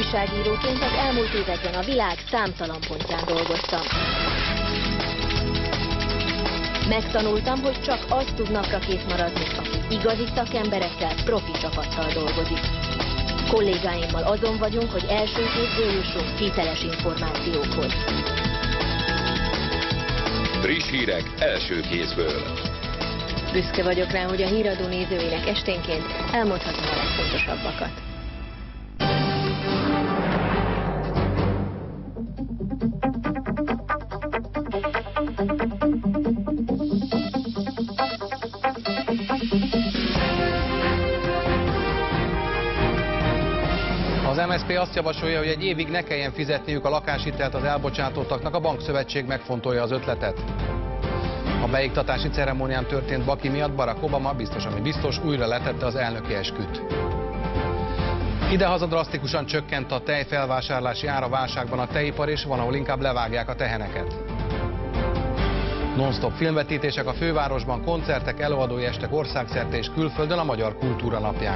Újságíróként az elmúlt években a világ számtalan pontján dolgoztam. Megtanultam, hogy csak az tud naprakész maradni, aki igazi szakemberekkel, profi csapattal dolgozik. Kollégáimmal azon vagyunk, hogy első kézből jussunk hiteles információkhoz. Friss hírek első kézből. Büszke vagyok rá, hogy a híradó nézőinek esténként elmondhatom a legfontosabbakat. Az MSZP azt javasolja, hogy egy évig ne kelljen fizetniük a lakáshitelt az elbocsátottaknak, a bankszövetség megfontolja az ötletet. A beiktatási ceremónián történt baki miatt Barack Obama, biztos ami biztos, újra letette az elnöki esküt. Idehaza drasztikusan csökkent a tejfelvásárlási ára, válságban a tejipar, és van, ahol inkább levágják a teheneket. Non-stop filmvetítések a fővárosban, koncertek, előadói estek országszerte és külföldön a Magyar Kultúra Napján.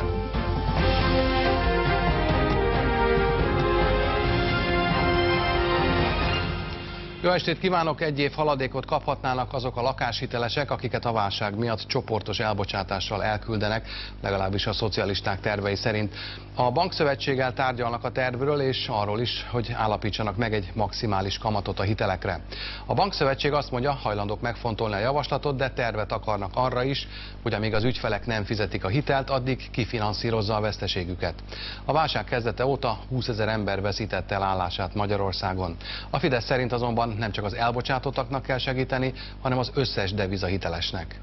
Jó estét kívánok! Egy év haladékot kaphatnának azok a lakáshitelesek, akiket a válság miatt csoportos elbocsátással elküldenek, legalábbis a szocialisták tervei szerint. A bankszövetséggel tárgyalnak a tervről és arról is, hogy állapítsanak meg egy maximális kamatot a hitelekre. A bankszövetség azt mondja, hajlandók megfontolni a javaslatot, de tervet akarnak arra is, hogy amíg az ügyfelek nem fizetik a hitelt, addig kifinanszírozza a veszteségüket. A válság kezdete óta 20 000 ember veszítette el állását Magyarországon. A Fidesz szerint azonban nem csak az elbocsátottaknak kell segíteni, hanem az összes devizahitelesnek.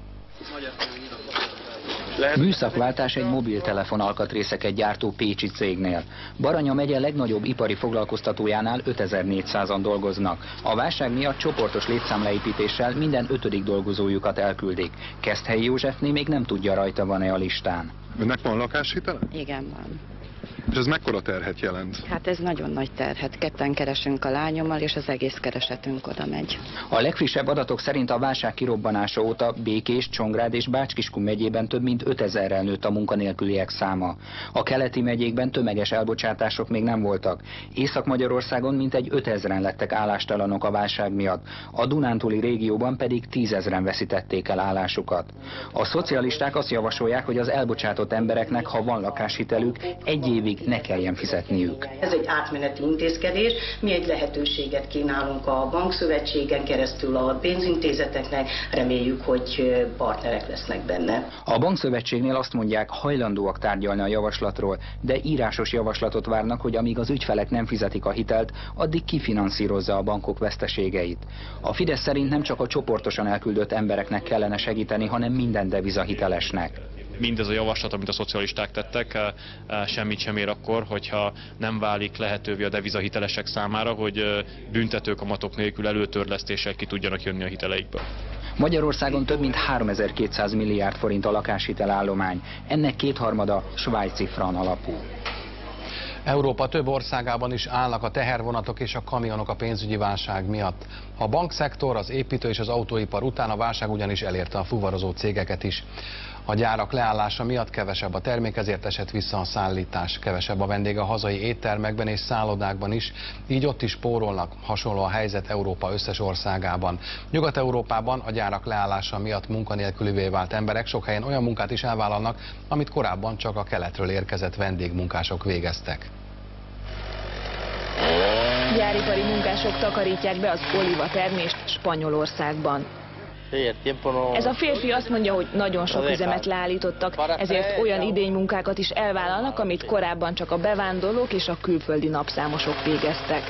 Műszakváltás egy mobiltelefon alkatrészeket gyártó pécsi cégnél. Baranya megye legnagyobb ipari foglalkoztatójánál 5400-an dolgoznak. A válság miatt csoportos létszámleépítéssel minden 5. dolgozójukat elküldik. Keszthelyi Józsefné még nem tudja, rajta van-e a listán. Önnek van lakáshitele? Igen, van. És ez mekkora terhet jelent? Hát ez nagyon nagy terhet. Ketten keresünk a lányommal, és az egész keresetünk oda megy. A legfrissebb adatok szerint a válság kirobbanása óta Békés, Csongrád és Bács-Kiskun megyében több mint 5000-rel nőtt a munkanélküliek száma. A keleti megyékben tömeges elbocsátások még nem voltak. Észak-Magyarországon mintegy 5000-en lettek állástalanok a válság miatt. A Dunántúli régióban pedig 10 000-en veszítették el állásukat. A szocialisták azt javasolják, hogy az elbocsátott embereknek, ha van lakáshitelük, egy évig ne kelljen fizetniük. Ez egy átmeneti intézkedés, mi egy lehetőséget kínálunk a bankszövetségen keresztül a pénzintézeteknek, reméljük, hogy partnerek lesznek benne. A bankszövetségnél azt mondják, hajlandóak tárgyalni a javaslatról, de írásos javaslatot várnak, hogy amíg az ügyfelek nem fizetik a hitelt, addig kifinanszírozza a bankok veszteségeit. A Fidesz szerint nem csak a csoportosan elküldött embereknek kellene segíteni, hanem minden devizahitelesnek. Mindez a javaslat, amit a szocialisták tettek, semmit sem ér akkor, hogyha nem válik lehetővé a devizahitelesek számára, hogy büntetőkamatok nélkül előtörlesztéssel ki tudjanak jönni a hiteleikből. Magyarországon több mint 3200 milliárd forint a lakáshitelállomány, ennek 2/3 svájci frank alapú. Európa több országában is állnak a tehervonatok és a kamionok a pénzügyi válság miatt. A bankszektor, az építő és az autóipar után a válság ugyanis elérte a fuvarozó cégeket is. A gyárak leállása miatt kevesebb a termék, ezért esett vissza a szállítás. Kevesebb a vendég a hazai éttermekben és szállodákban is, így ott is spórolnak. Hasonló a helyzet Európa összes országában. Nyugat-Európában a gyárak leállása miatt munkanélkülivé vált emberek sok helyen olyan munkát is elvállalnak, amit korábban csak a keletről érkezett vendégmunkások végeztek. Gyáripari munkások takarítják be az olívatermést Spanyolországban. Ez a férfi azt mondja, hogy nagyon sok üzemet leállítottak, ezért olyan idénymunkákat is elvállalnak, amit korábban csak a bevándorlók és a külföldi napszámosok végeztek.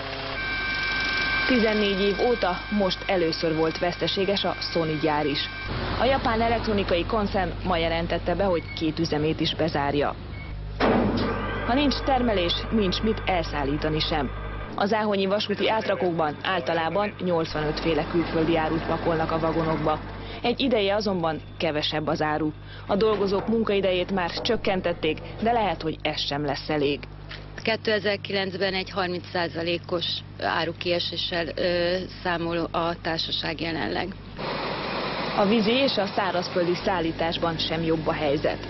14 év óta most először volt veszteséges a Sony gyár is. A japán elektronikai koncern ma jelentette be, hogy 2 üzemét is bezárja. Ha nincs termelés, nincs mit elszállítani sem. Az áhonyi vasúti átrakókban általában 85 féle külföldi árut pakolnak a vagonokba. Egy ideje azonban kevesebb az áru. A dolgozók munkaidejét már csökkentették, de lehet, hogy ez sem lesz elég. 2009-ben egy 30%-os árukieséssel számol a társaság jelenleg. A vízi és a szárazföldi szállításban sem jobb a helyzet.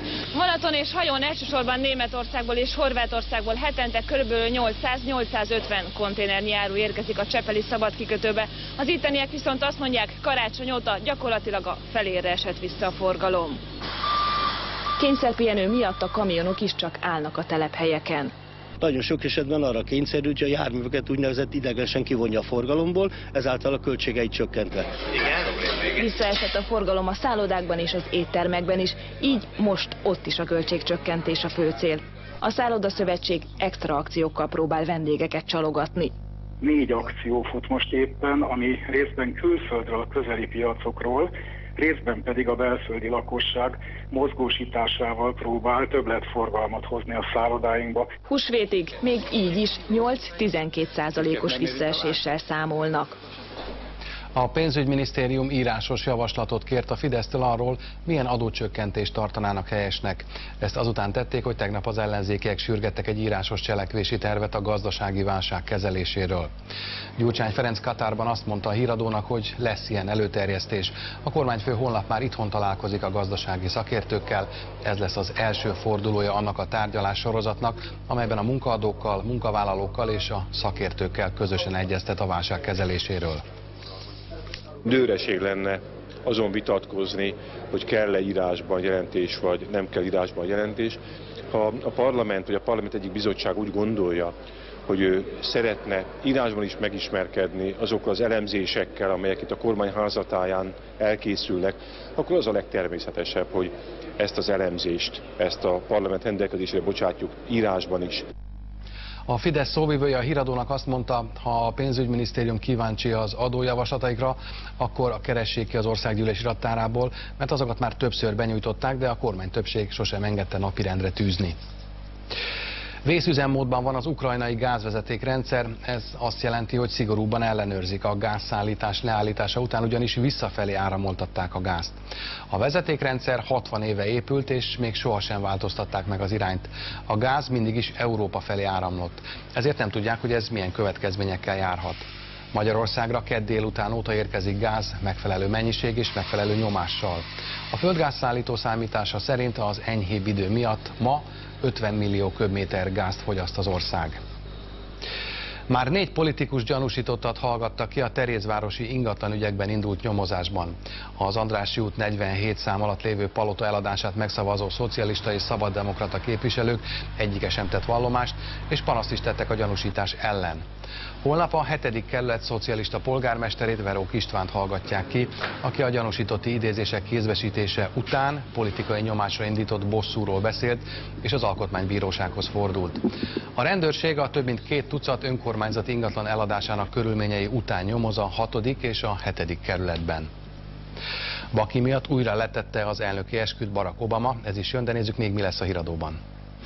Vonaton és hajón elsősorban Németországból és Horvátországból hetente kb. 800-850 konténernyi áru érkezik a csepeli szabadkikötőbe. Az itteniek viszont azt mondják, karácsony óta gyakorlatilag a felére esett vissza a forgalom. Kényszerpihenő miatt a kamionok is csak állnak a telephelyeken. Nagyon sok esetben arra kényszerül, hogy a járműveket úgynevezett idegenesen kivonja a forgalomból, ezáltal a költségeit csökkentve. Visszaesett a forgalom a szállodákban és az éttermekben is, így most ott is a költségcsökkentés a fő cél. A Szállodaszövetség extra akciókkal próbál vendégeket csalogatni. 4 akció fut most éppen, ami részben külföldről, a közeli piacokról, részben pedig a belföldi lakosság mozgósításával próbál többletforgalmat hozni a szállodáinkba. Húsvétig még így is 8-12%-os visszaeséssel számolnak. A pénzügyminisztérium írásos javaslatot kért a Fidesztől arról, milyen adócsökkentést tartanának helyesnek. Ezt azután tették, hogy tegnap az ellenzékiek sürgettek egy írásos cselekvési tervet a gazdasági válság kezeléséről. Gyurcsány Ferenc Katárban azt mondta a híradónak, hogy lesz ilyen előterjesztés. A kormányfő holnap már itthon találkozik a gazdasági szakértőkkel. Ez lesz az első fordulója annak a tárgyalássorozatnak, amelyben a munkaadókkal, munkavállalókkal és a szakértőkkel közösen egyeztet a válság kezeléséről. Dőreség lenne azon vitatkozni, hogy kell-e írásban jelentés, vagy nem kell írásban jelentés. Ha a parlament, vagy a parlament egyik bizottság úgy gondolja, hogy ő szeretne írásban is megismerkedni azokkal az elemzésekkel, amelyek itt a kormány házatáján elkészülnek, akkor az a legtermészetesebb, hogy ezt az elemzést, ezt a parlament rendelkezésére bocsátjuk írásban is. A Fidesz szóvivője a híradónak azt mondta, ha a pénzügyminisztérium kíváncsi az adójavaslataikra, akkor keressék ki az országgyűlés irattárából, mert azokat már többször benyújtották, de a kormány többség sosem engedte napirendre tűzni. Vészüzemmódban van az ukrajnai gázvezetékrendszer, ez azt jelenti, hogy szigorúbban ellenőrzik a gázszállítás leállítása után, ugyanis visszafelé áramoltatták a gázt. A vezetékrendszer 60 éve épült, és még sohasem változtatták meg az irányt. A gáz mindig is Európa felé áramlott, ezért nem tudják, hogy ez milyen következményekkel járhat. Magyarországra kedd délután óta érkezik gáz megfelelő mennyiség és megfelelő nyomással. A földgázszállító számítása szerint az enyhébb idő miatt ma 50 millió köbméter gázt fogyaszt az ország. Már 4 politikus gyanúsítottat hallgattak ki a terézvárosi ingatlanügyekben indult nyomozásban. Az Andrássy út 47 szám alatt lévő palota eladását megszavazó szocialista és szabaddemokrata képviselők egyike sem tett vallomást, és panaszt is tettek a gyanúsítás ellen. Holnap a 7. kerület szocialista polgármesterét, Verók Istvánt hallgatják ki, aki a gyanúsítotti idézések kézbesítése után politikai nyomásra indított bosszúról beszélt, és az alkotmánybírósághoz fordult. A rendőrség a több mint 2 tucat önkormányzati ingatlan eladásának körülményei után nyomoz a 6. és a 7. kerületben. Baki miatt újra letette az elnöki esküt Barack Obama, ez is jön, de nézzük még, mi lesz a híradóban.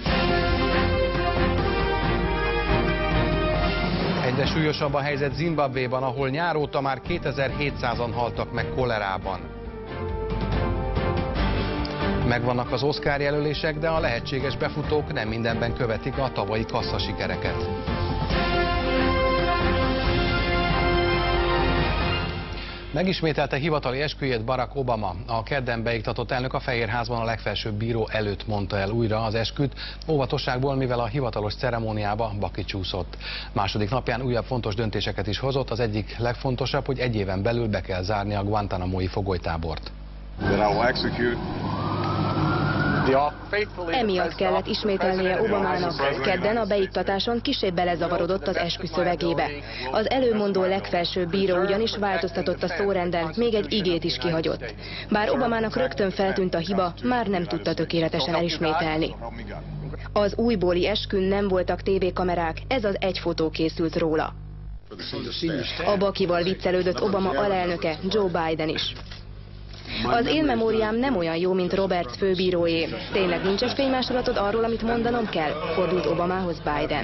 Egyre súlyosabb a helyzet Zimbabvéban, ahol nyár óta már 2700-an haltak meg kolerában. Megvannak az Oscar jelölések, de a lehetséges befutók nem mindenben követik a tavalyi kasszasikereket. Megismételte hivatali esküjét Barack Obama. A kedden beiktatott elnök a Fehérházban a legfelsőbb bíró előtt mondta el újra az esküt, óvatosságból, mivel a hivatalos ceremóniába Baki csúszott. Második napján újabb fontos döntéseket is hozott, az egyik legfontosabb, hogy egy éven belül be kell zárni a Guantanamo-i fogolytábort. Emiatt kellett ismételnie Obamának. Kedden a beiktatáson kissé belezavarodott az eskü szövegébe. Az előmondó legfelsőbb bíró ugyanis változtatott a szórenden, még egy igét is kihagyott. Bár Obamának rögtön feltűnt a hiba, már nem tudta tökéletesen elismételni. Az újbóli eskün nem voltak tévékamerák, ez az egy fotó készült róla. A Bakival viccelődött Obama alelnöke, Joe Biden is. Az én memóriám nem olyan jó, mint Roberts főbíróé. Tényleg nincs egy fénymásolatod arról, amit mondanom kell? Fordult Obamához Biden.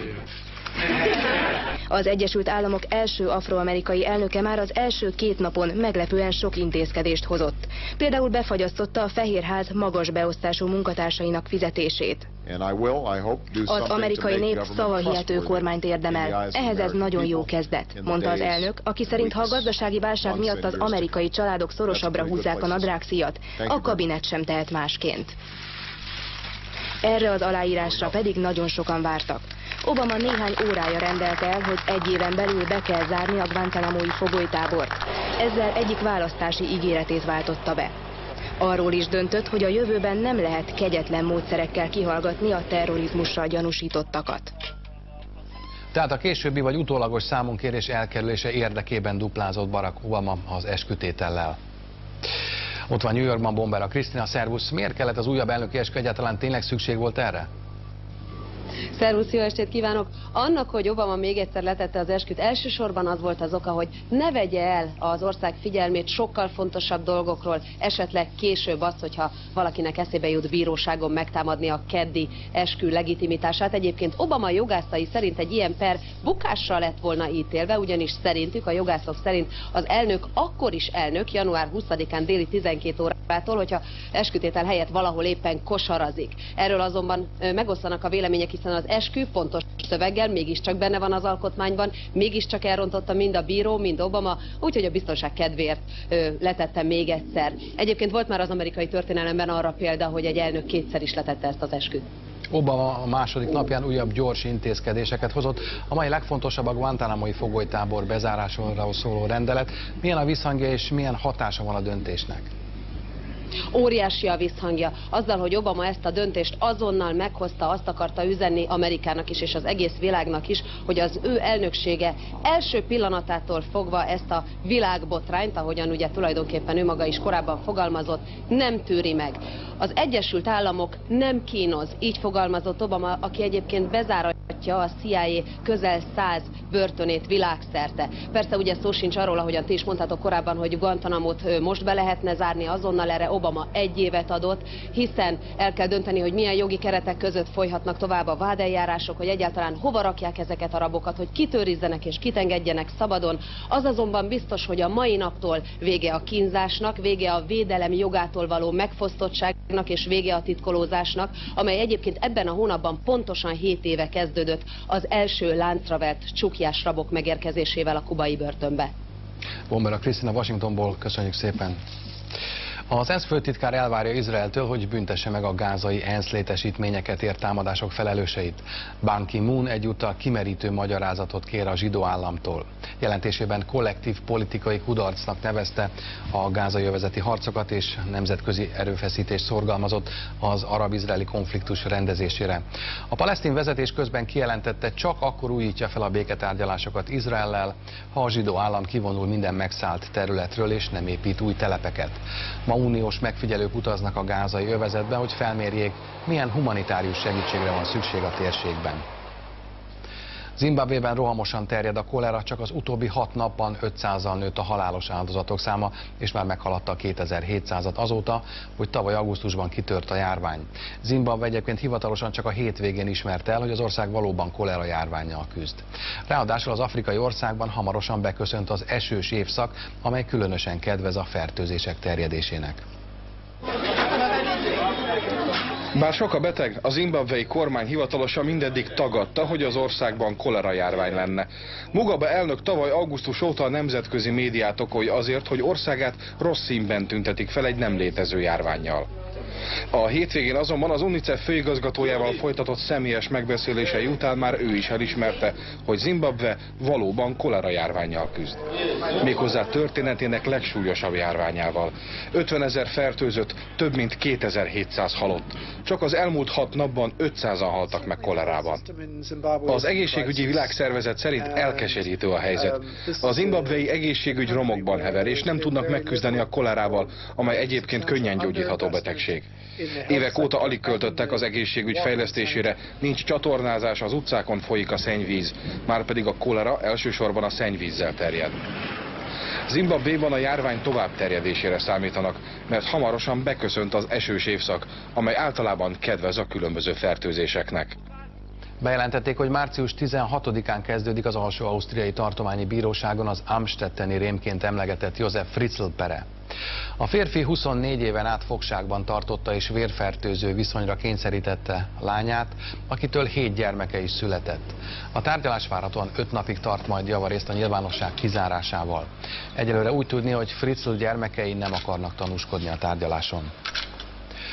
Az Egyesült Államok első afroamerikai elnöke már az első 2 napon meglepően sok intézkedést hozott. Például befagyasztotta a Fehérház magas beosztású munkatársainak fizetését. Az amerikai nép szavahihető kormányt érdemel. Ehhez ez nagyon jó kezdet, mondta az elnök, aki szerint, ha a gazdasági válság miatt az amerikai családok szorosabbra húzzák a nadrágszíjat, a kabinet sem tehet másként. Erre az aláírásra pedig nagyon sokan vártak. Obama néhány órája rendelte el, hogy egy éven belül be kell zárni a Guantánamói fogolytábort. Ezzel egyik választási ígéretét váltotta be. Arról is döntött, hogy a jövőben nem lehet kegyetlen módszerekkel kihallgatni a terrorizmussal gyanúsítottakat. Tehát a későbbi vagy utólagos számonkérés elkerülése érdekében duplázott Barack Obama az eskütétellel. Ott van New Yorkban Bombera Krisztina, szervusz! Miért kellett az újabb elnöki eskü, egyáltalán tényleg szükség volt erre? Szervusz, jó estét kívánok! Annak, hogy Obama még egyszer letette az esküt, elsősorban az volt az oka, hogy ne vegye el az ország figyelmét sokkal fontosabb dolgokról, esetleg később azt, hogyha valakinek eszébe jut bíróságon megtámadni a keddi eskü legitimitását. Egyébként Obama jogászai szerint egy ilyen per bukásra lett volna ítélve, ugyanis szerintük, a jogászok szerint az elnök akkor is elnök, január 20-án déli 12 órától, hogyha eskütétel helyett valahol éppen kosarazik. Erről azonban megosztanak a vélemények, hiszen az eskü pontos szöveggel mégiscsak benne van az alkotmányban, mégiscsak elrontotta mind a bíró, mind Obama, úgyhogy a biztonság kedvéért letette még egyszer. Egyébként volt már az amerikai történelemben arra példa, hogy egy elnök kétszer is letette ezt az esküt. Obama a második napján újabb gyors intézkedéseket hozott. A mai legfontosabb a Guantánamói fogolytábor bezárásáról szóló rendelet. Milyen a visszhangja és milyen hatása van a döntésnek? Óriási a visszhangja. Azzal, hogy Obama ezt a döntést azonnal meghozta, azt akarta üzenni Amerikának is és az egész világnak is, hogy az ő elnöksége első pillanatától fogva ezt a világbotrányt, ahogyan ugye tulajdonképpen ő maga is korábban fogalmazott, nem tűri meg. Az Egyesült Államok nem kínoz, így fogalmazott Obama, aki egyébként bezáratja a CIA közel 100 börtönét világszerte. Persze ugye szó sincs arról, ahogyan ti is mondhatok korábban, hogy Guantánamót most be lehetne zárni, azonnal erre Obama egy évet adott, hiszen el kell dönteni, hogy milyen jogi keretek között folyhatnak tovább a vádeljárások, hogy egyáltalán hova rakják ezeket a rabokat, hogy kitőrizzenek és kitengedjenek szabadon. Az azonban biztos, hogy a mai naptól vége a kínzásnak, vége a védelem jogától való megfosztottságnak és vége a titkolózásnak, amely egyébként ebben a hónapban pontosan 7 éve kezdődött az első láncra vert csukjás rabok megérkezésével a kubai börtönbe. Bombera Krisztina, Washingtonból, köszönjük szépen! Az ENSZ főtitkár elvárja Izraeltől, hogy büntesse meg a gázai ENSZ létesítményeket ért támadások felelőseit. Ban Ki-moon egyúttal kimerítő magyarázatot kér a zsidó államtól. Jelentésében kollektív politikai kudarcnak nevezte a gázai övezeti harcokat és nemzetközi erőfeszítést szorgalmazott az arab-izraeli konfliktus rendezésére. A palesztin vezetés közben kijelentette, csak akkor újítja fel a béketárgyalásokat Izraellel, ha a zsidó állam kivonul minden megszállt területről és nem épít új telepeket. Ma uniós megfigyelők utaznak a gázai övezetbe, hogy felmérjék, milyen humanitárius segítségre van szükség a térségben. Zimbabwében rohamosan terjed a kolera, csak az utóbbi 6 napban 500-al nőtt a halálos áldozatok száma, és már meghaladta a 2700-at azóta, hogy tavaly augusztusban kitört a járvány. Zimbabwe egyébként hivatalosan csak a hétvégén ismerte el, hogy az ország valóban kolera járvánnyal küzd. Ráadásul az afrikai országban hamarosan beköszönt az esős évszak, amely különösen kedvez a fertőzések terjedésének. Bár sok a beteg, a zimbabwei kormány hivatalosan mindeddig tagadta, hogy az országban kolera járvány lenne. Mugabe elnök tavaly augusztus óta a nemzetközi médiát okolja azért, hogy országát rossz színben tüntetik fel egy nem létező járvánnyal. A hétvégén azonban az UNICEF főigazgatójával folytatott személyes megbeszélései után már ő is elismerte, hogy Zimbabwe valóban kolera járvánnyal küzd. Méghozzá történetének legsúlyosabb járványával. 50 000 fertőzött, több mint 2700 halott. Csak az elmúlt 6 napban 500-an haltak meg kolerában. Az egészségügyi világszervezet szerint elkeserítő a helyzet. A zimbabwei egészségügy romokban hever, és nem tudnak megküzdeni a kolerával, amely egyébként könnyen gyógyítható betegség. Évek óta alig költöttek az egészségügy fejlesztésére, nincs csatornázás, az utcákon folyik a szennyvíz, márpedig a kolera elsősorban a szennyvízzel terjed. Zimbabwéban a járvány tovább terjedésére számítanak, mert hamarosan beköszönt az esős évszak, amely általában kedvez a különböző fertőzéseknek. Bejelentették, hogy március 16-án kezdődik az alsó ausztriai tartományi bíróságon az amstetteni rémként emlegetett Josef Fritzl pere. A férfi 24 éven át fogságban tartotta és vérfertőző viszonyra kényszerítette a lányát, akitől 7 gyermeke is született. A tárgyalás várhatóan 5 napig tart majd javarészt a nyilvánosság kizárásával. Egyelőre úgy tudni, hogy Fritzl gyermekei nem akarnak tanúskodni a tárgyaláson.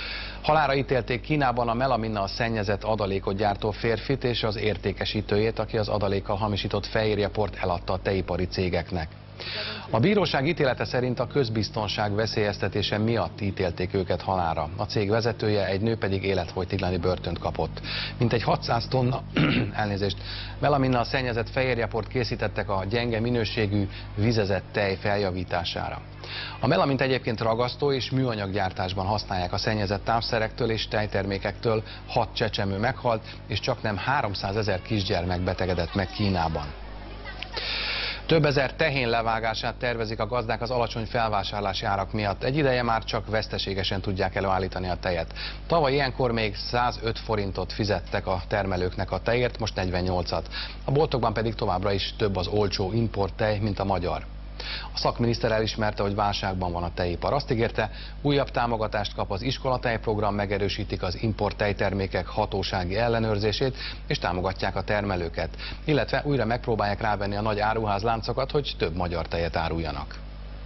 Halálra ítélték Kínában a melaminnal szennyezett adalékot gyártó férfit és az értékesítőjét, aki az adalékkal hamisított fehérjeport eladta a tejipari cégeknek. A bíróság ítélete szerint a közbiztonság veszélyeztetése miatt ítélték őket halálra. A cég vezetője, egy nő pedig életfogytiglani börtönt kapott. Mintegy 600 tonna melaminnal szennyezett fehérjeport készítettek a gyenge minőségű vizezett tej feljavítására. A melamint egyébként ragasztó és műanyaggyártásban használják. A szennyezett tápszerektől és tejtermékektől 6 csecsemő meghalt, és csaknem 300 000 kisgyermek betegedett meg Kínában. Több ezer tehén levágását tervezik a gazdák az alacsony felvásárlási árak miatt. Egy ideje már csak veszteségesen tudják előállítani a tejet. Tavaly ilyenkor még 105 forintot fizettek a termelőknek a tejért, most 48-at. A boltokban pedig továbbra is több az olcsó importtej, mint a magyar. A szakminiszter elismerte, hogy válságban van a tejipar. Azt ígérte, újabb támogatást kap az iskolatejprogram, megerősítik az import tejtermékek hatósági ellenőrzését, és támogatják a termelőket. Illetve újra megpróbálják rávenni a nagy áruházláncokat, hogy több magyar tejet áruljanak.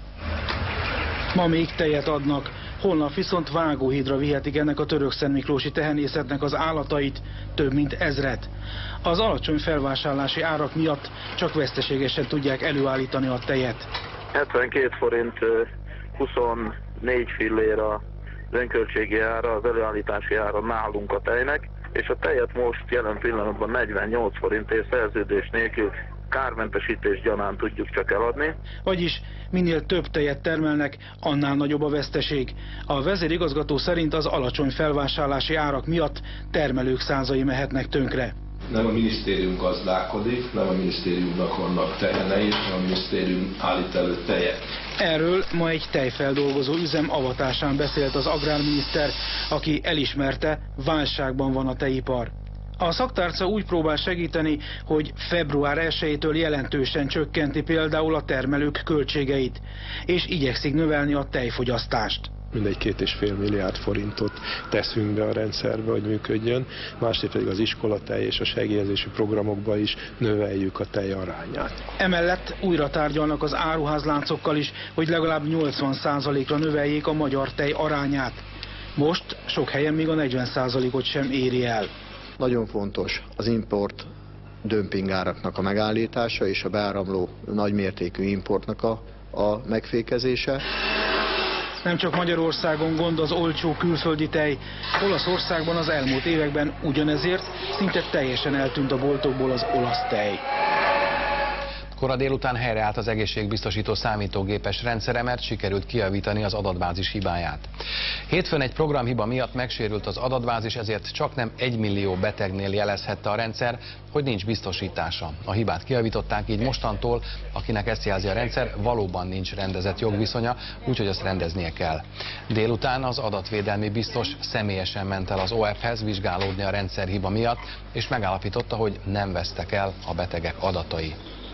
Ma még tejet adnak, holnap viszont vágóhídra vihetik ennek a törökszentmiklósi tehenészetnek az állatait, több mint 1000-et. Az alacsony felvásárlási árak miatt csak veszteségesen tudják előállítani a tejet. 72 forint 24 fillér az önköltségi ára, az előállítási ára nálunk a tejnek, és a tejet most jelen pillanatban 48 forintért szerződés nélkül kármentesítés gyanánt tudjuk csak eladni. Vagyis minél több tejet termelnek, annál nagyobb a veszteség. A vezérigazgató szerint az alacsony felvásárlási árak miatt termelők százai mehetnek tönkre. Nem a minisztérium gazdálkodik, nem a minisztériumnak vannak tehenei, hanem a minisztérium állít elő tejet. Erről ma egy tejfeldolgozó üzem avatásán beszélt az agrárminiszter, aki elismerte, válságban van a tejipar. A szaktárca úgy próbál segíteni, hogy február 1-től jelentősen csökkenti például a termelők költségeit, és igyekszik növelni a tejfogyasztást. Mindegy 2,5 milliárd forintot teszünk be a rendszerbe, hogy működjön, másrészt pedig az iskolatej és a segélyezési programokba is növeljük a tej arányát. Emellett újra tárgyalnak az áruházláncokkal is, hogy legalább 80%-ra növeljék a magyar tej arányát. Most sok helyen még a 40%-ot sem éri el. Nagyon fontos az import dömpingáraknak a megállítása és a beáramló nagymértékű importnak a megfékezése. Nem csak Magyarországon gond az olcsó külföldi tej, Olaszországban az elmúlt években ugyanezért szinte teljesen eltűnt a boltokból az olasz tej. Kora délután helyreállt az egészségbiztosító számítógépes rendszere, mert sikerült kijavítani az adatbázis hibáját. Hétfőn egy programhiba miatt megsérült az adatbázis, ezért csaknem 1 millió betegnél jelezhette a rendszer, hogy nincs biztosítása. A hibát kijavították, így mostantól, akinek ezt jelzi a rendszer, valóban nincs rendezett jogviszonya, úgyhogy azt rendeznie kell. Délután az adatvédelmi biztos személyesen ment el az OF-hez vizsgálódni a rendszerhiba miatt, és megállapította, hogy nem vesztek el a betegek adatai.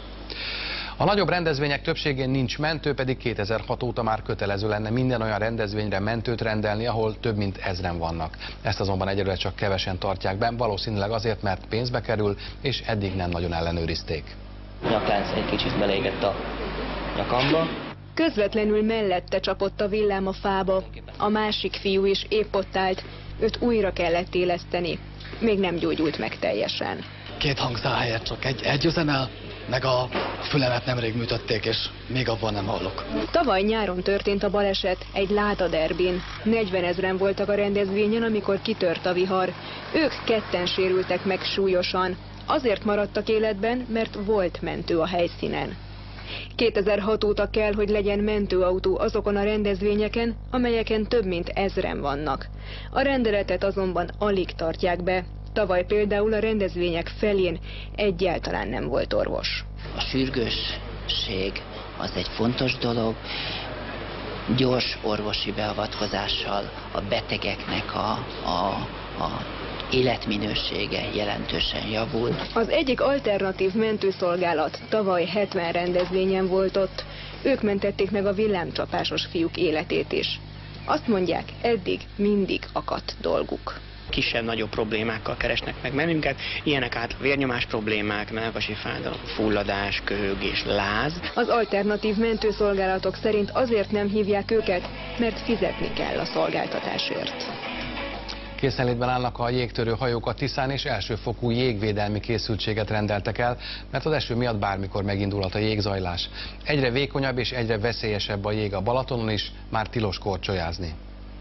A nagyobb rendezvények többségén nincs mentő, pedig 2006 óta már kötelező lenne minden olyan rendezvényre mentőt rendelni, ahol több mint 1000-en vannak. Ezt azonban egyelőre csak kevesen tartják be, valószínűleg azért, mert pénzbe kerül, és eddig nem nagyon ellenőrizték. Nyakánc egy kicsit belégett a nyakamba. Közvetlenül mellette csapott a villám a fába. A másik fiú is épp ott állt, őt újra kellett éleszteni. Még nem gyógyult meg teljesen. 2 hangszál helyett csak egy üzemel, meg a fülemet nemrég műtötték, és még abban nem hallok. Tavaly nyáron történt a baleset egy Láda derbin. 40 000-en voltak a rendezvényen, amikor kitört a vihar. Ők ketten sérültek meg súlyosan. Azért maradtak életben, mert volt mentő a helyszínen. 2006 óta kell, hogy legyen mentőautó azokon a rendezvényeken, amelyeken több mint 1000-en vannak. A rendeletet azonban alig tartják be. Tavaly például a rendezvények felén egyáltalán nem volt orvos. A sürgősség az egy fontos dolog, gyors orvosi beavatkozással a betegeknek a életminősége jelentősen javul. Az egyik alternatív mentőszolgálat tavaly 70 rendezvényen volt ott. Ők mentették meg a villámcsapásos fiúk életét is. Azt mondják, eddig mindig akadt dolguk. Kisebb-nagyobb problémákkal keresnek meg bennünket, ilyenek át vérnyomás problémák, mellkasi fájdalom, fulladás, köhögés, láz. Az alternatív mentőszolgálatok szerint azért nem hívják őket, mert fizetni kell a szolgáltatásért. Készenlétben állnak a jégtörő hajók a Tiszán, és elsőfokú jégvédelmi készültséget rendeltek el, mert az eső miatt bármikor megindulhat a jégzajlás. Egyre vékonyabb és egyre veszélyesebb a jég a Balatonon is, már tilos korcsolyázni.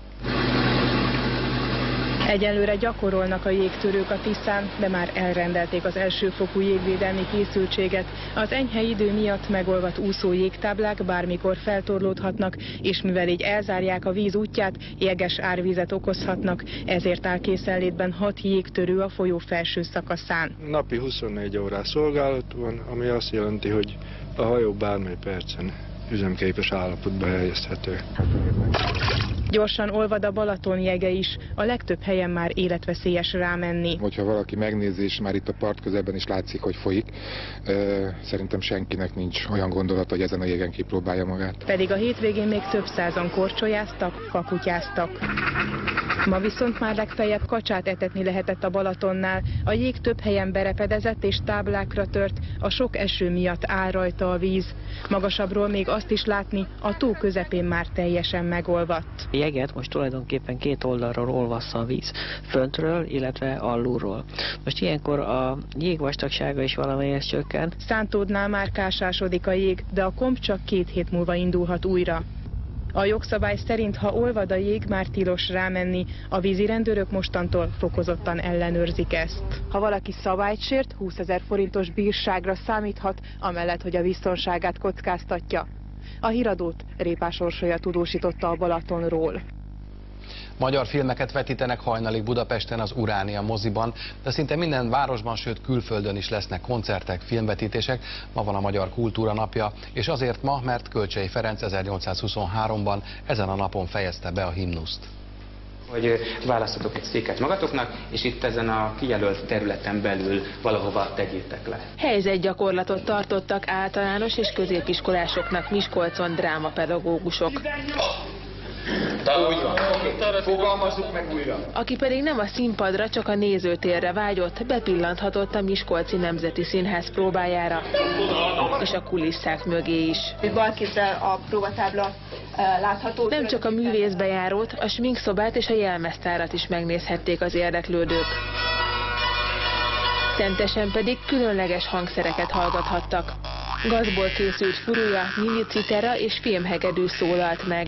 Egyelőre gyakorolnak a jégtörők a Tiszán, de már elrendelték az elsőfokú jégvédelmi készültséget. Az enyhe idő miatt megolvadt úszó jégtáblák bármikor feltorlódhatnak, és mivel így elzárják a víz útját, jeges árvizet okozhatnak, ezért áll készenlétben 6 jégtörő a folyó felső szakaszán. Napi 24 órás szolgálat van, ami azt jelenti, hogy a hajó bármely percen üzemképes állapotba helyezhető. Gyorsan olvad a Balaton jege is, a legtöbb helyen már életveszélyes rámenni. Hogyha valaki megnézi, és már itt a part közelben is látszik, hogy folyik, szerintem senkinek nincs olyan gondolata, hogy ezen a jégen kipróbálja magát. Pedig a hétvégén még több százan korcsolyáztak, kakutyáztak. Ma viszont már legfeljebb kacsát etetni lehetett a Balatonnál. A jég több helyen berepedezett és táblákra tört, a sok eső miatt áll rajta a víz. Magasabbról még azt is látni, a tó közepén már teljesen megolvadt. A jeget most tulajdonképpen két oldalról olvassza a víz, föntről, illetve alulról. Most ilyenkor a jég vastagsága is valamelyest csökken. Szántódnál már kásásodik a jég, de a komp csak 2 hét múlva indulhat újra. A jogszabály szerint, ha olvad a jég, már tilos rámenni. A vízirendőrök mostantól fokozottan ellenőrzik ezt. Ha valaki szabályt sért, 20 000 forintos bírságra számíthat, amellett, hogy a biztonságát kockáztatja. A híradót Répás Orsolya tudósította a Balatonról. Magyar filmeket vetítenek hajnalig Budapesten az Uránia moziban, de szinte minden városban, sőt külföldön is lesznek koncertek, filmvetítések. Ma van a Magyar Kultúra Napja, és azért ma, mert Kölcsey Ferenc 1823-ban ezen a napon fejezte be a himnuszt. Hogy választotok egy széket magatoknak, és itt ezen a kijelölt területen belül valahova tegyétek le. Helyzetgyakorlatot tartottak általános és középiskolásoknak Miskolcon drámapedagógusok. Úgy van. Fogalmazzuk meg újra. Aki pedig nem a színpadra, csak a nézőtérre vágyott, bepillanthatott a Miskolci Nemzeti Színház próbájára, és a kulisszák mögé is. Balkézzel a próbatábla látható. Nem csak a művészbejárót, a sminkszobát és a jelmeztárat is megnézhették az érdeklődők. Szentesen pedig különleges hangszereket hallgathattak. Gazból készült furúja, minicitera és fémhegedű szólalt meg.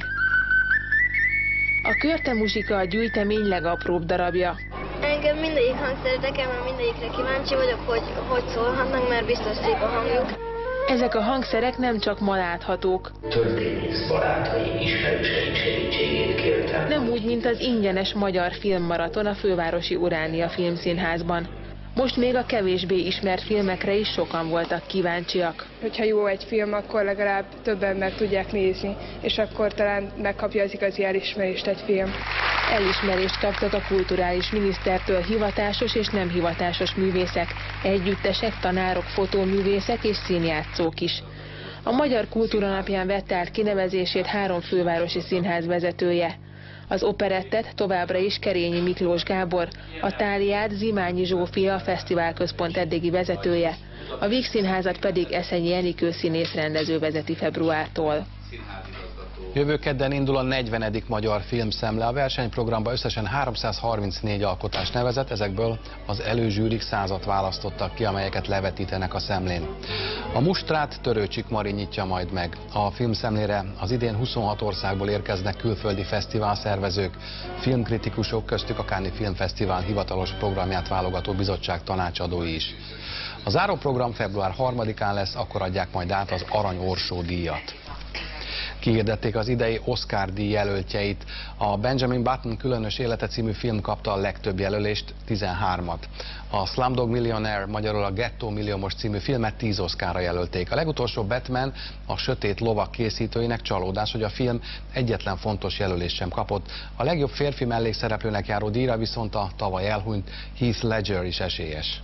A körtemuzsika a gyűjtemény legapróbb darabja. Engem mindegyik hangszer érdekel, mert mindegyikre kíváncsi vagyok, hogy szólhatnak, mert biztos szép a hangjuk. Ezek a hangszerek nem csak ma láthatók. Történész barátai, ismerőseim segítségét kértem. Nem úgy, mint az ingyenes magyar filmmaraton a fővárosi Uránia Filmszínházban. Most még a kevésbé ismert filmekre is sokan voltak kíváncsiak. Hogyha jó egy film, akkor legalább több ember tudják nézni, és akkor talán megkapja az igazi elismerést egy film. Elismerést kaptak a kulturális minisztertől hivatásos és nem hivatásos művészek, együttesek, tanárok, fotóművészek és színjátszók is. A Magyar Kultúra Napján vette át kinevezését 3 fővárosi színház vezetője. Az operettet továbbra is Kerényi Miklós Gábor, a Táliát Zimányi Zsófia, a fesztiválközpont eddigi vezetője, a Vígszínházat pedig Eszenyi Enikő színész rendező vezeti februártól. Jövő kedden indul a 40. Magyar Filmszemle. A versenyprogramba összesen 334 alkotás nevezett, ezekből az előzsűrik 100-at választottak ki, amelyeket levetítenek a szemlén. A mustrát Törőcsik Mari nyitja majd meg. A filmszemlére az idén 26 országból érkeznek külföldi fesztiválszervezők, filmkritikusok, köztük a Cannes Filmfesztivál hivatalos programját válogató bizottság tanácsadói is. A záróprogram február 3-án lesz, akkor adják majd át az Arany Orsó díjat. Kihirdették az idei Oscar-díj jelöltjeit. A Benjamin Button különös élete című film kapta a legtöbb jelölést, 13-at. A Slumdog Millionaire, magyarul a Gettó milliómos című filmet 10 Oscarra jelölték. A legutolsó Batman, a Sötét lovak készítőinek csalódás, hogy a film egyetlen fontos jelölést sem kapott. A legjobb férfi mellékszereplőnek járó díjra viszont a tavaly elhunyt Heath Ledger is esélyes.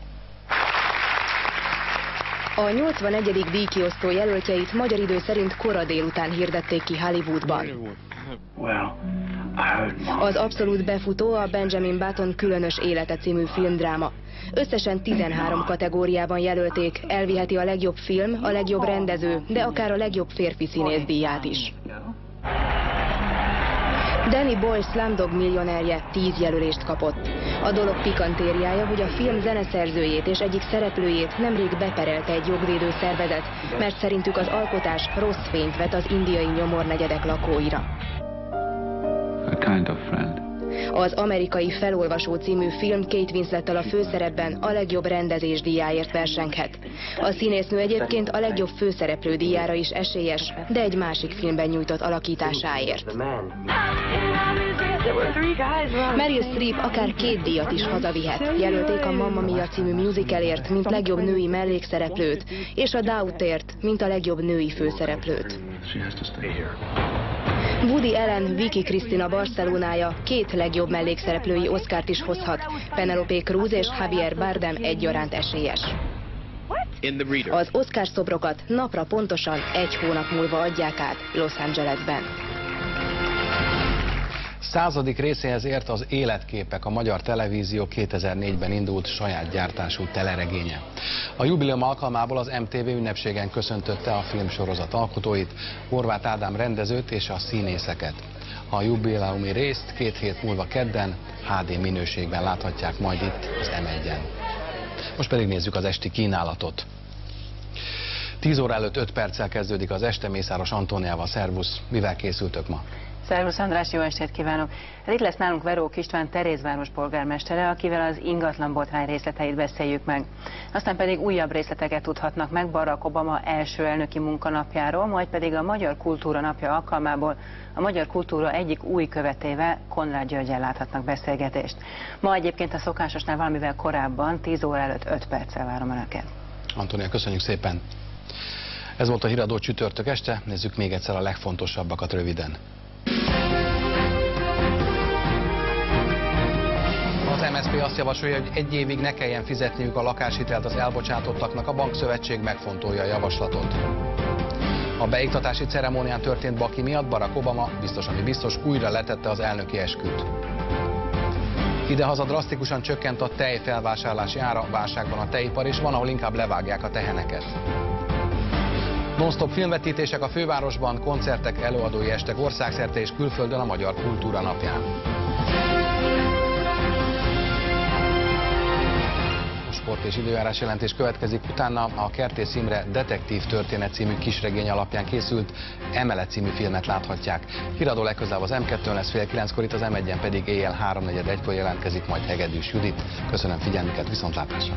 A 81. díjkiosztó jelöltjeit magyar idő szerint kora délután hirdették ki Hollywoodban. Az abszolút befutó a Benjamin Button különös élete című filmdráma. Összesen 13 kategóriában jelölték, elviheti a legjobb film, a legjobb rendező, de akár a legjobb férfi színész díját is. Danny Boyle Slumdog millionerje 10 jelölést kapott. A dolog pikantériája, hogy a film zeneszerzőjét és egyik szereplőjét nemrég beperelte egy jogvédő szervezet, mert szerintük az alkotás rossz fényt vet az indiai nyomornegyedek lakóira. A kind of friend. Az Amerikai Felolvasó című film Kate Winslettel a főszerepben a legjobb rendezés díjáért versenghet. A színésznő egyébként a legjobb főszereplő díjára is esélyes, de egy másik filmben nyújtott alakításáért. Meryl Streep akár 2 díjat is hazavihet. Jelölték a Mamma Mia című musicalért, mint legjobb női mellékszereplőt, és a Doubtért, mint a legjobb női főszereplőt. Woody Allen, Vicky Cristina Barcelonája 2 legjobb mellékszereplői Oscart is hozhat. Penelope Cruz és Javier Bardem egyaránt esélyes. Az Oscar szobrokat napra pontosan 1 hónap múlva adják át Los Angelesben. 100. részéhez ért az Életképek, a Magyar Televízió 2004-ben indult saját gyártású teleregénye. A jubileum alkalmából az MTV ünnepségen köszöntötte a filmsorozat alkotóit, Horváth Ádám rendezőt és a színészeket. A jubileumi részt 2 hét múlva kedden HD minőségben láthatják majd itt az M1-en. Most pedig nézzük az esti kínálatot. 10 óra előtt 5 perccel kezdődik az este, Mészáros Antóniával. Szervusz, mivel készültök ma? Szervusz András, jó estét kívánok! Itt lesz nálunk Verók István Terézváros polgármestere, akivel az ingatlan botrány részleteit beszéljük meg. Aztán pedig újabb részleteket tudhatnak meg Barack Obama első elnöki munkanapjáról, majd pedig a Magyar Kultúra Napja alkalmából a magyar kultúra egyik új követével, Konrád Györggyel láthatnak beszélgetést. Ma egyébként a szokásosnál valamivel korábban, 10 óra előtt 5 perccel várom Önöket. Antónia, köszönjük szépen! Ez volt a Híradó csütörtök este, nézzük még egyszer a legfontosabbakat röviden. Az MSZP azt javasolja, hogy 1 évig ne kelljen fizetniük a lakáshitelt az elbocsátottaknak, a bankszövetség megfontolja a javaslatot. A beiktatási ceremónián történt baki miatt Barack Obama, biztos ami biztos, újra letette az elnöki esküt. Idehaza drasztikusan csökkent a tej felvásárlási ára, válságban a tejipar, és van, ahol inkább levágják a teheneket. Non-stop filmvetítések a fővárosban, koncertek, előadói estek országszerte és külföldön a Magyar Kultúra Napján. A sport és időjárás jelentés következik, utána a Kertész Imre Detektív történet című kisregény alapján készült Emelet című filmet láthatják. Híradó legközelebb az M2-n lesz fél 9-kor, itt az M1-en pedig éjjel 3-4-1-kor jelentkezik majd Hegedűs Judit. Köszönöm figyelmüket, viszontlátásra!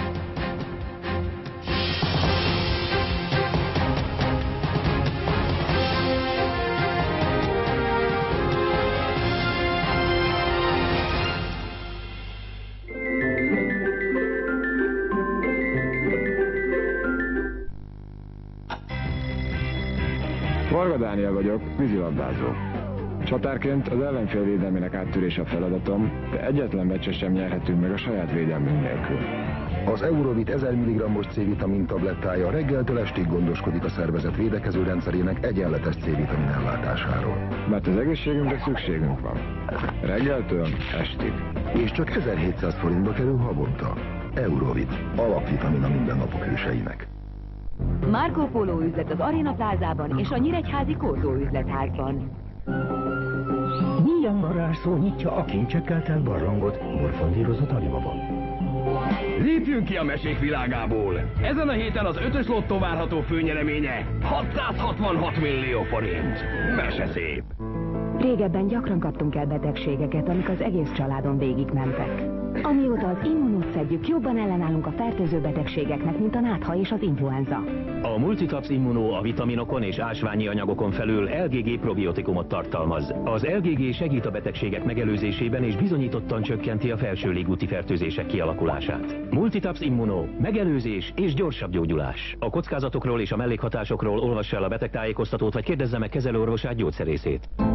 Varga Dániel vagyok, vízilabdázó. Csatárként az ellenfél védelmének áttörése a feladatom, de egyetlen meccset sem nyerhetünk meg a saját védelmünk nélkül. Az Eurovit 1000 mg-os C-vitamin tablettája reggeltől estig gondoskodik a szervezet védekező rendszerének egyenletes C-vitamin ellátásáról. Mert az egészségünkre szükségünk van. Reggeltől estig. És csak 1700 forintba kerül havonta. Eurovit, alapvitamin a mindennapok hőseinek. Marco Polo üzlet az Arena Plázában és a Nyíregyházi Kózó üzletházban. Milyen varázsszó nyitja a kincsekkel telt barlangot morfondírozott Alibaba? Lépjünk ki a mesék világából! Ezen a héten az 5-ös lottó várható főnyereménye 666 millió forint. Mese szép! Régebben gyakran kaptunk el betegségeket, amik az egész családon végigmentek. Amióta az Immunót szedjük, jobban ellenállunk a fertőző betegségeknek, mint a nátha és az influenza. A Multitaps Immuno a vitaminokon és ásványi anyagokon felül LGG probiotikumot tartalmaz. Az LGG segít a betegségek megelőzésében és bizonyítottan csökkenti a felső légúti fertőzések kialakulását. Multitaps Immuno, megelőzés és gyorsabb gyógyulás. A kockázatokról és a mellékhatásokról olvassa el a betegtájékoztatót, vagy kérdezze meg kezelőorvosát, gyógyszerészét.